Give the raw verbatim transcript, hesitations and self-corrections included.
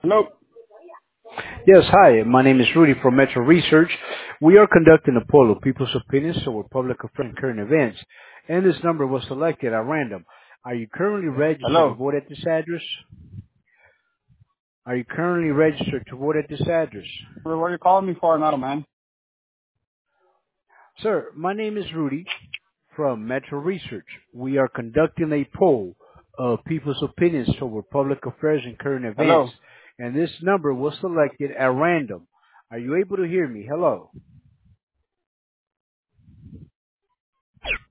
Hello. Yes, hi. My name is Rudy from Metro Research. We are conducting a poll of people's opinions over public affairs and current events, and this number was selected at random. Are you currently registered to Hello. vote at this address? Are you currently registered to vote at this address? What are you calling me for now, man? Sir, my name is Rudy from Metro Research. We are conducting a poll of people's opinions over public affairs and current events, Hello. and this number was selected at random. Are you able to hear me? Hello.